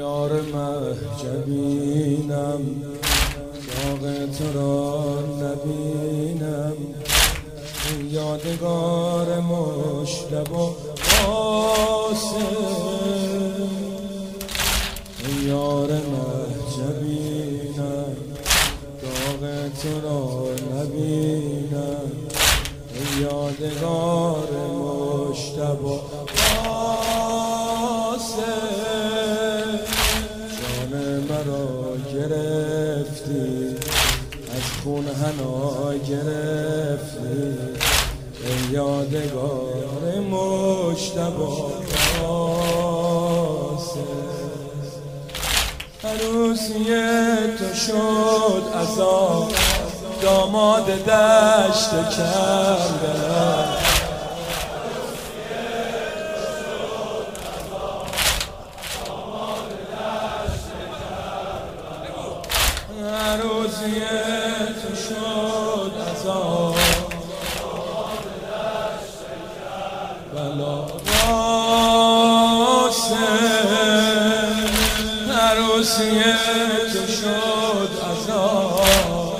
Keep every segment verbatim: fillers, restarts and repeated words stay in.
یار مهجبینم داغ تو را نبینم، یادگار مجتبی قاسم. یار مهجبینم داغ تو را نبینم، یادگار مجتبی قاسم. جان مرا گرفتی از خون حنا گرفتی، ای یادگار مجتبی قاسم. عروسی تو شد عذاب داماد دشت کربلا، عروسی تو شد عذاب بلا قاسم. عروسی تو شد عذاب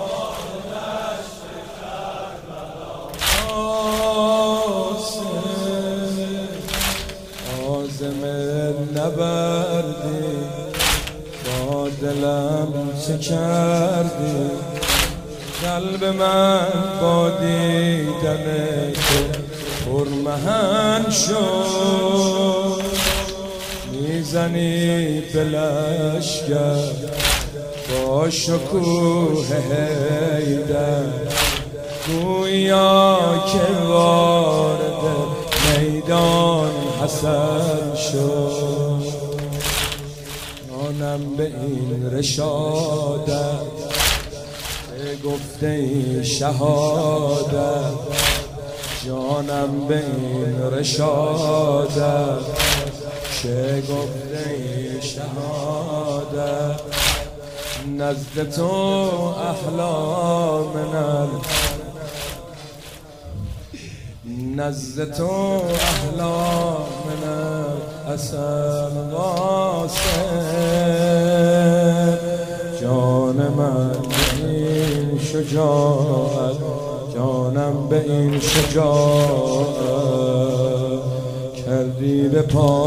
قاسم. عازم نبردی با دلم چه کردی، قلب من با دیدن تو پرمهن شد. میزنی به لشکر با شکوه حیدر، گویا که وارد میدان حسن شد. جانم به این رشادت گفته ای شهادت، جانم به این رشادت چه گفته ای شهادت. نزد تو احلامنا نزد تو احلامنا اصل قاسم. جان من به این شجاعت، جانم به این شجاعت کردی به پا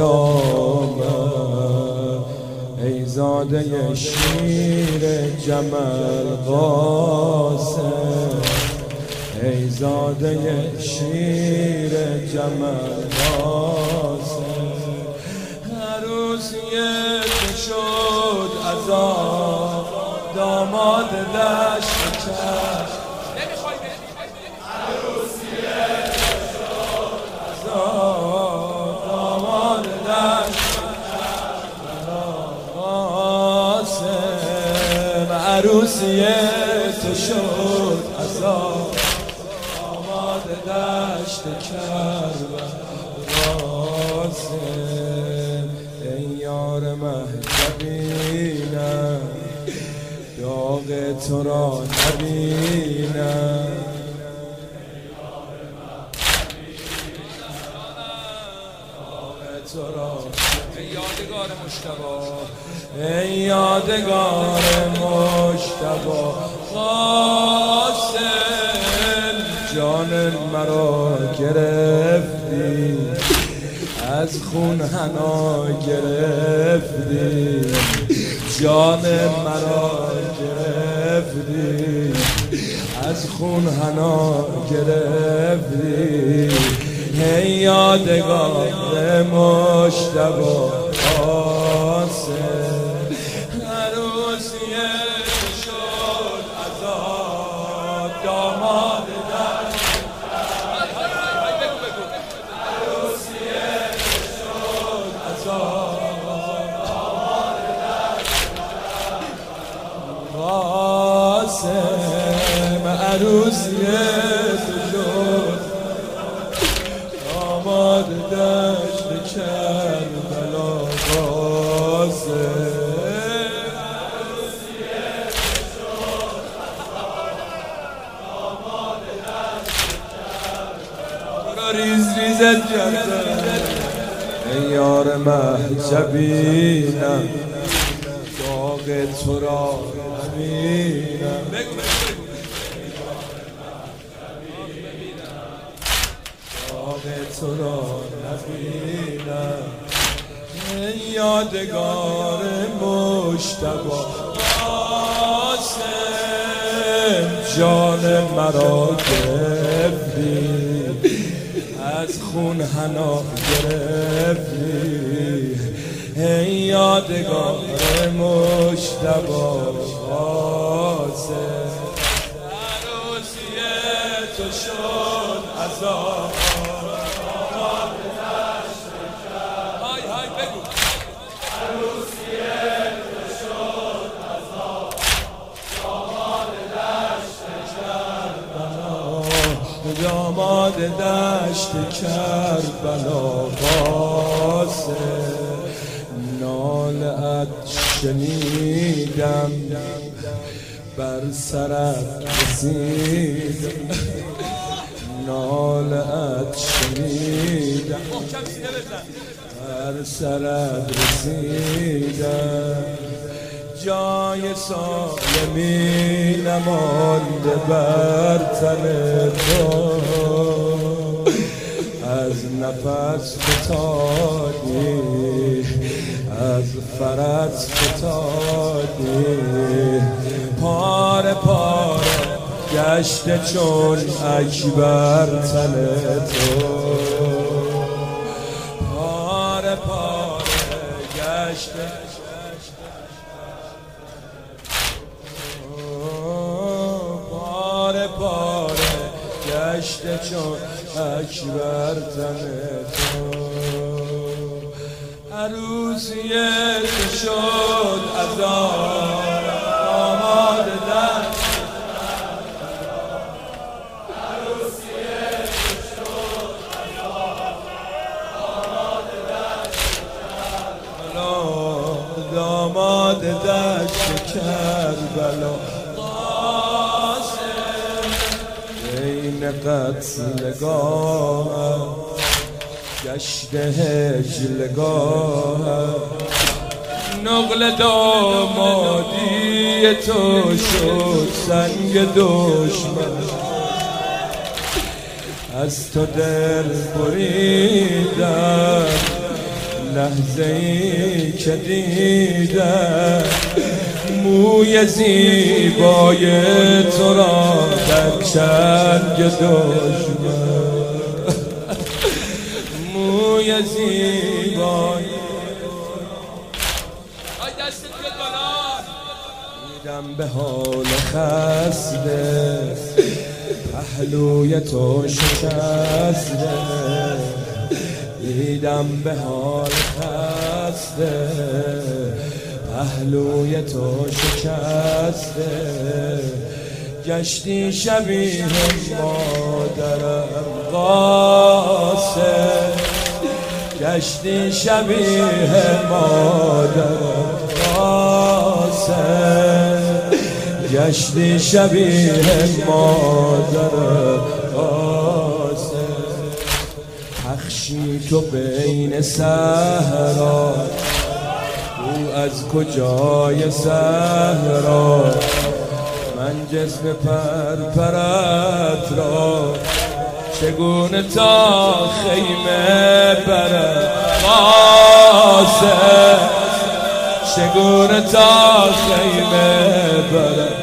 قیامت، ای زاده شیر جمل قاسم، ای زاده شیر جمل قاسم. عروسی تو شد عذاب داماد دشت کرد، عروسی تو شد عذاب داماد دشت قاسم. عروسی تو شد عذاب داماد دشت کربلا قاسم. ای یار مهجبینم داغ تو را نبینم، ای یادگار مجتبی، ای یادگار مجتبی قاسم. جان مرا گرفتی از خون حنا گرفتی، جان مرا گرفتی از خون حنا گرفتی، ای یادگار مجتبی قاسم. عروسی تو شد عذاب داماد دشت، عروسی تو شد عذاب داماد دشت قاسم. عروسی تو شد داماد دشت کربلا قاسم. ریز ریزت کرده ای یار مهجبینم داغ تو را نبینم داغ تو را نبینم ای یادگار مجتبی قاسم جان مرا گرفتی از خون حنا گرفتی ای یادگار مجتبی قاسم عروسی تو شد عذاب های های بگو عروسی تو شد عذاب داماد دشت کربلا داماد دشت کربلا قاسم ناله‌ات شنیدم بر سرت رسیدم ناله‌ات شنیدم بر سرت رسیدم جای سالمی نمانده بر تن تو از نفس فتادی از فرس فتادی پاره پاره گشته چون اکبر تن تو پاره پاره گشته پاره پاره گشته چون اکبر تن تو عروسی تو شد عذاب داماد دشت عروسی تو شد عذاب داماد دشت کربلا داماد دشت کربلا قاسم بین قتلگاه گشت هجلگاه نقل دامادی تو شد سنگ دشمن از تو دل بریدم لحظه ای که دیدم موی زیبای تو را در چنگ دشمن موی زیبای دیدم به حال خسته پهلوی تو شکسته دیدم به حال خسته پهلوی تو شکسته گشتی شبیه مادرم قاسم گشتی شبیه مادرم قاسم گشتی شبیه مادرم قاسم پخشی تو بین صحرا او از کجای صحرا من جسم پرپرت را چگونه تا خیمه برم قاسم چگونه تا خیمه برم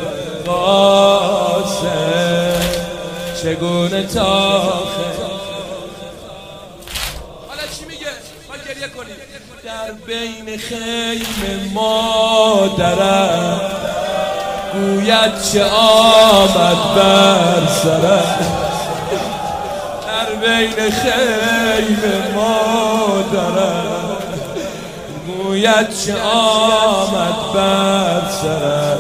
قاسم چگونه تا خیمه حالا چی میگه؟ ما گریه کنیم در بین خیمه مادرم گوید چه آمد بر سرم در بین خیمه مادرم گوید چه آمد بر سرم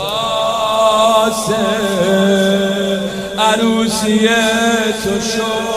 قاسم عروسی تو شد